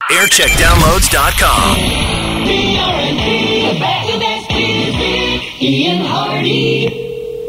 aircheckdownloads.com. BRNB, back to that speed, Ian Hardy.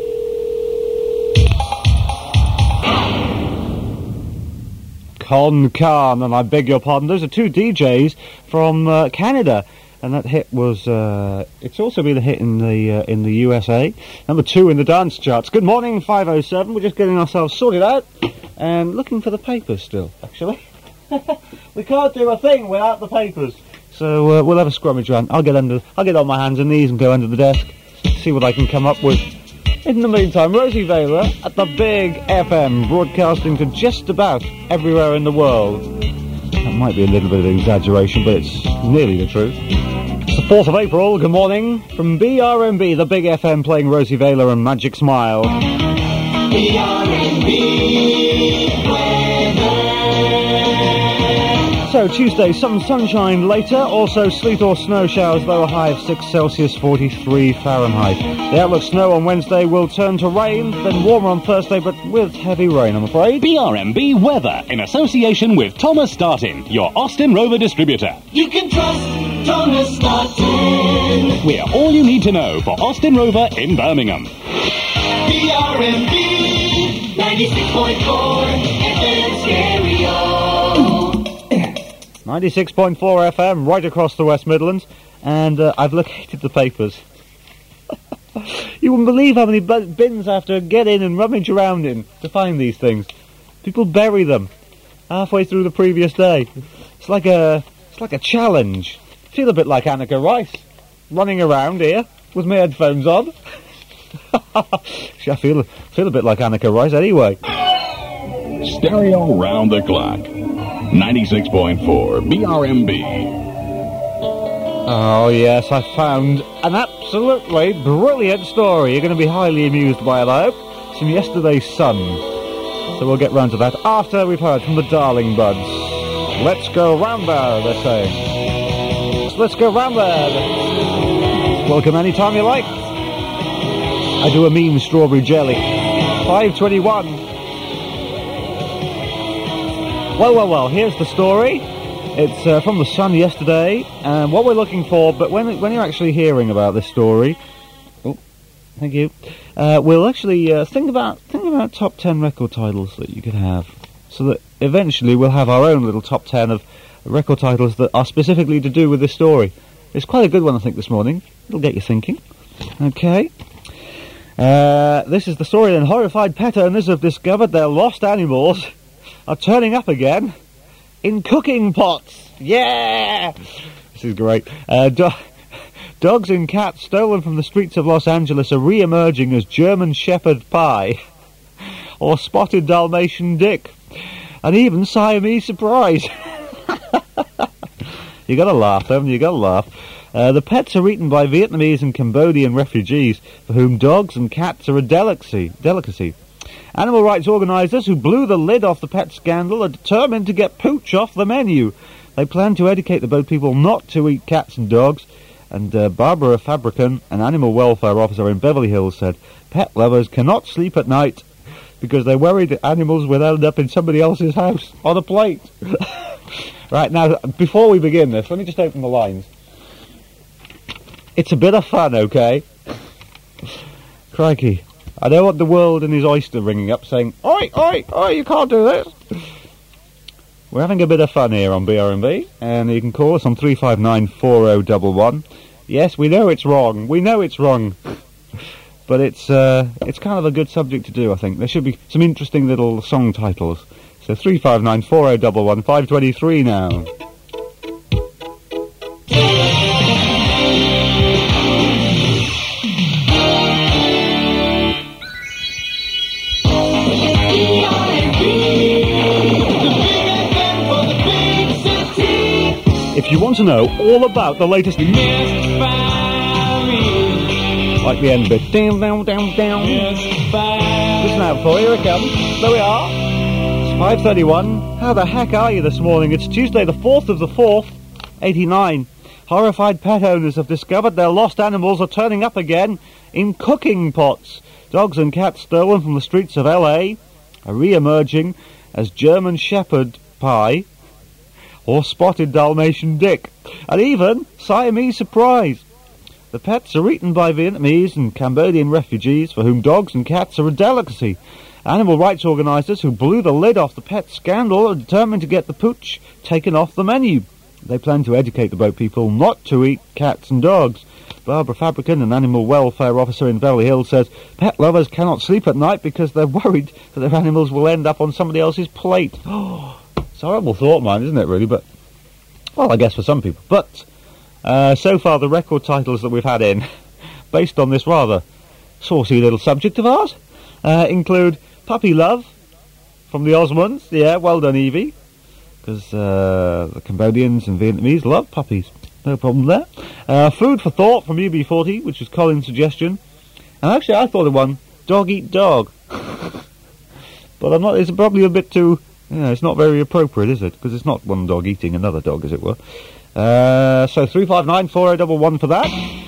Con Khan, and I beg your pardon, those are two DJs from Canada, and that hit was, it's also been a hit in the USA, number 2 in the dance charts. Good morning, 507, we're just getting ourselves sorted out, and looking for the papers still, actually. We can't do a thing without the papers, so we'll have a scrummage around. I'll get on my hands and knees and go under the desk, see what I can come up with. In the meantime, Rosie Vela at the Big FM, broadcasting to just about everywhere in the world. That might be a little bit of an exaggeration, but it's nearly the truth. It's the 4th of April, good morning, from BRMB, the Big FM, playing Rosie Vela and Magic Smile. BRMB weather. So, Tuesday, some sunshine later, also sleet or snow showers, lower high of 6 Celsius, 43 Fahrenheit. The outlook snow on Wednesday will turn to rain, then warmer on Thursday, but with heavy rain, I'm afraid. BRMB Weather, in association with Thomas Startin, your Austin Rover distributor. You can trust Thomas Startin. We're all you need to know for Austin Rover in Birmingham. BRMB 96.4 FM stereo. 96.4 FM, right across the West Midlands, and I've located the papers. You wouldn't believe how many bins I have to get in and rummage around in to find these things. People bury them halfway through the previous day. It's like a challenge. I feel a bit like Anneka Rice, running around here with my headphones on. I feel a bit like Anneka Rice anyway. Stereo round the clock. 96.4 BRMB. Oh yes, I found an absolutely brilliant story. You're going to be highly amused by it, I hope. It's from yesterday's Sun. So we'll get round to that after we've heard from the Darling Buds. Let's go round there, they're saying. Let's go round there. Welcome anytime you like. I do a mean strawberry jelly. 5:21. Well, here's the story. It's from the Sun yesterday, and what we're looking for, but when you're actually hearing about this story, oh, thank you, we'll actually think about top 10 record titles that you could have, so that eventually we'll have our own little top 10 of record titles that are specifically to do with this story. It's quite a good one, I think, this morning. It'll get you thinking. Okay. This is the story then. Horrified pet owners have discovered their lost animals are turning up again in cooking pots. Yeah! This is great. Dogs and cats stolen from the streets of Los Angeles are re-emerging as German Shepherd Pie or Spotted Dalmatian Dick, and even Siamese Surprise. You gotta laugh, haven't you? You gotta laugh. The pets are eaten by Vietnamese and Cambodian refugees for whom dogs and cats are a delicacy. Animal rights organisers who blew the lid off the pet scandal are determined to get pooch off the menu. They plan to educate the boat people not to eat cats and dogs, and Barbara Fabricant, an animal welfare officer in Beverly Hills, said pet lovers cannot sleep at night because they're worried that animals will end up in somebody else's house on a plate. Right, now, before we begin this, let me just open the lines. It's a bit of fun, okay? Crikey. I don't want the world and his oyster ringing up saying, oi, oi, oi, you can't do this. We're having a bit of fun here on BRMB, and you can call us on 359-4011. Yes, we know it's wrong. We know it's wrong. But it's kind of a good subject to do, I think. There should be some interesting little song titles. So 359-4011, 5:23 now. If you want to know all about the latest, like the end bit, down, down, down, down. Listen out for you, here it comes. There we are. It's 5:31. How the heck are you this morning? It's Tuesday, the 4th of the 4th, 89. Horrified pet owners have discovered their lost animals are turning up again in cooking pots. Dogs and cats stolen from the streets of LA are re-emerging as German Shepherd Pie or spotted Dalmatian Dick, and even Siamese Surprise. The pets are eaten by Vietnamese and Cambodian refugees for whom dogs and cats are a delicacy. Animal rights organisers who blew the lid off the pet scandal are determined to get the pooch taken off the menu. They plan to educate the boat people not to eat cats and dogs. Barbara Fabricant, an animal welfare officer in Beverly Hills, says pet lovers cannot sleep at night because they're worried that their animals will end up on somebody else's plate. Oh, it's a horrible thought, man, isn't it, really? But, well, I guess for some people. But, so far the record titles that we've had in, based on this rather saucy little subject of ours, include Puppy Love from the Osmonds. Yeah, well done, Evie. Because the Cambodians and Vietnamese love puppies. No problem there. Food for Thought from UB40, which was Colin's suggestion. And actually, I thought of one, Dog Eat Dog. But I'm not. It's probably a bit too. It's not very appropriate, is it? Because it's not one dog eating another dog, as it were. So 359-4011 for that.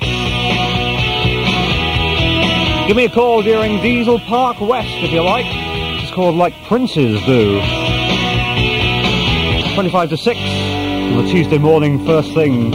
Give me a call during Diesel Park West, if you like. It's called Like Princes Do. 25 to 6 on a Tuesday morning, first thing.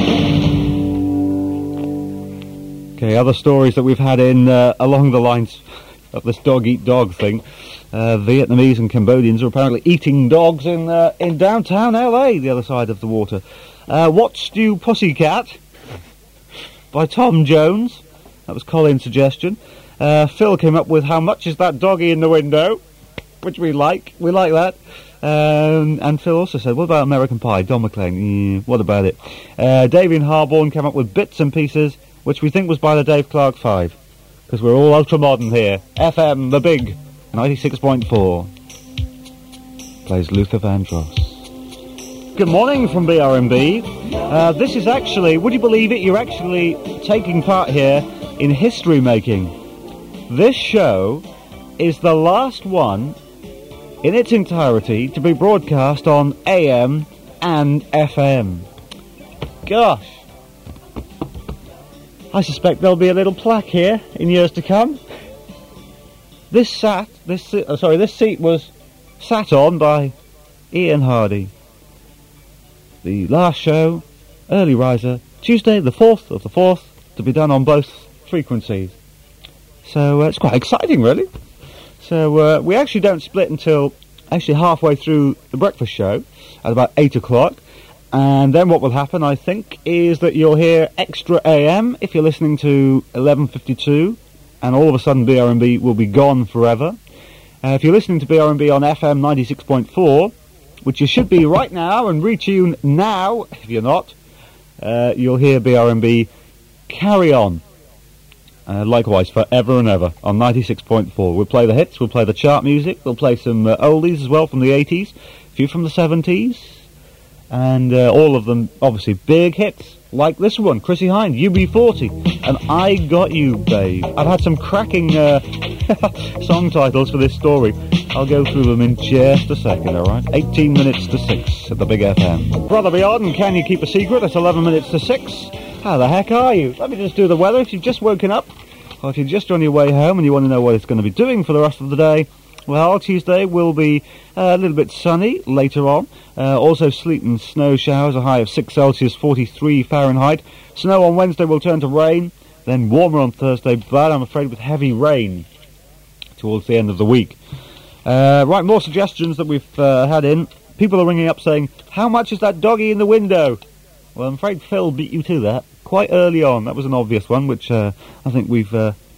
Okay, other stories that we've had in along the lines of this dog-eat-dog thing. Vietnamese and Cambodians are apparently eating dogs in downtown LA, the other side of the water. What Stew Pussycat by Tom Jones. That was Colin's suggestion. Phil came up with How Much Is That Doggy in the Window, which we like. We like that. And Phil also said, what about American Pie? Don McLean, what about it? David Harborne came up with Bits and Pieces, which we think was by the Dave Clark 5, because we're all ultra-modern here. FM, the big, 96.4. Plays Luther Vandross. Good morning from BRMB. This is actually, would you believe it, you're actually taking part here in history making. This show is the last one in its entirety to be broadcast on AM and FM. Gosh. I suspect there'll be a little plaque here in years to come. This seat was sat on by Ian Hardy. The last show, early riser, Tuesday the 4th of the 4th, to be done on both frequencies. So it's quite exciting, really. So we actually don't split until actually halfway through the breakfast show at about 8 o'clock. And then what will happen, I think, is that you'll hear Extra AM if you're listening to 11:52, and all of a sudden BRMB will be gone forever. If you're listening to BRMB on FM 96.4, which you should be right now, and retune now if you're not, you'll hear BRMB carry on. Likewise, forever and ever, on 96.4. We'll play the hits, we'll play the chart music, we'll play some oldies as well from the 80s, a few from the 70s, and all of them, obviously, big hits, like this one, Chrissie Hynde, UB40, and I Got You, Babe. I've had some cracking song titles for this story. I'll go through them in just a second, alright? 18 minutes to 6 at the Big FM. Brother Beyond, Can You Keep a Secret? It's 11 minutes to 6. How the heck are you? Let me just do the weather. If you've just woken up, or if you're just on your way home and you want to know what it's going to be doing for the rest of the day, well, Tuesday will be a little bit sunny later on. Also sleet and snow showers, a high of 6 Celsius, 43 Fahrenheit. Snow on Wednesday will turn to rain, then warmer on Thursday, but I'm afraid with heavy rain towards the end of the week. Right, more suggestions that we've had in. People are ringing up saying, how much is that doggy in the window? Well, I'm afraid Phil beat you to that quite early on. That was an obvious one, which I think we've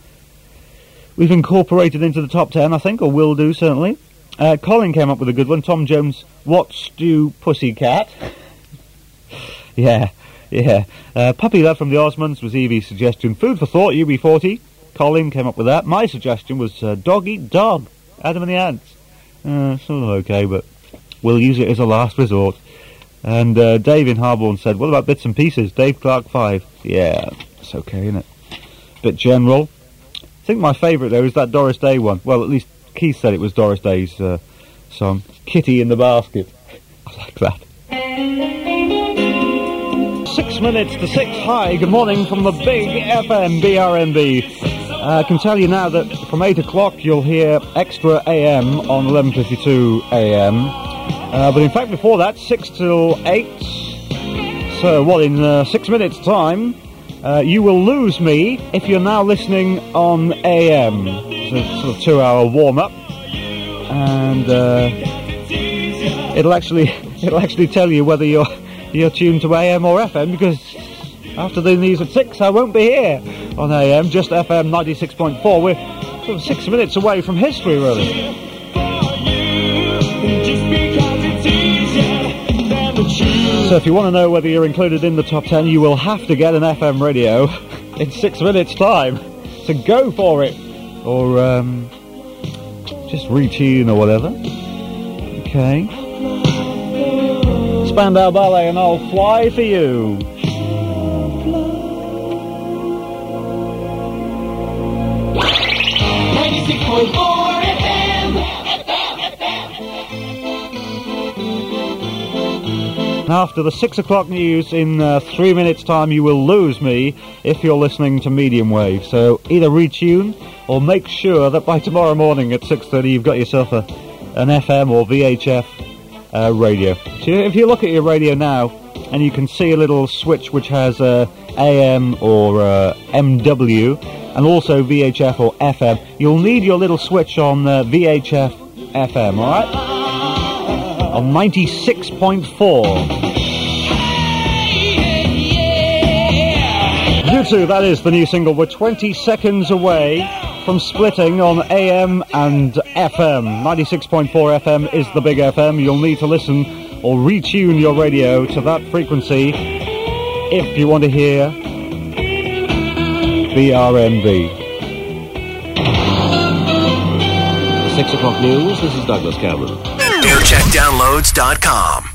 incorporated into the top 10, I think, or will do, certainly. Colin came up with a good one. Tom Jones, What Stew Pussycat? yeah. Puppy Love from the Osmonds was Evie's suggestion. Food for Thought, UB40. Colin came up with that. My suggestion was Dog Eat Dog, Adam and the Ants. Sort of okay, but we'll use it as a last resort. And Dave in Harborne said, what about Bits and Pieces? Dave Clark 5. Yeah, it's okay, isn't it? Bit general. I think my favourite, though, is that Doris Day one. Well, at least Keith said it was Doris Day's song. Kitty in the Basket. I like that. 6 minutes to 6. Hi, good morning from the Big FM BRMB. I can tell you now that from 8 o'clock you'll hear Extra AM on 11:52 AM. But in fact, before that, 6 till 8. So, in 6 minutes' time, you will lose me if you're now listening on AM. It's a sort of 2-hour warm-up. And it'll actually tell you whether you're tuned to AM or FM, because after the news at 6, I won't be here on AM, just FM 96.4. We're sort of 6 minutes away from history, really. So if you want to know whether you're included in the top 10, you will have to get an FM radio in 6 minutes' time. So go for it. Or just retune or whatever. Okay. Spandau Ballet and I'll Fly For You. After the 6 o'clock news in 3 minutes' time, you will lose me if you're listening to medium wave. So either retune or make sure that by tomorrow morning at 6:30 you've got yourself an FM or VHF radio. So if you look at your radio now and you can see a little switch which has AM or MW and also VHF or FM, you'll need your little switch on VHF FM, alright? On 96.4. U2, that is the new single. We're 20 seconds away from splitting on AM and FM. 96.4 FM is the big FM. You'll need to listen or retune your radio to that frequency if you want to hear BRNB. 6 o'clock news, this is Douglas Cameron. AirCheckDownloads.com.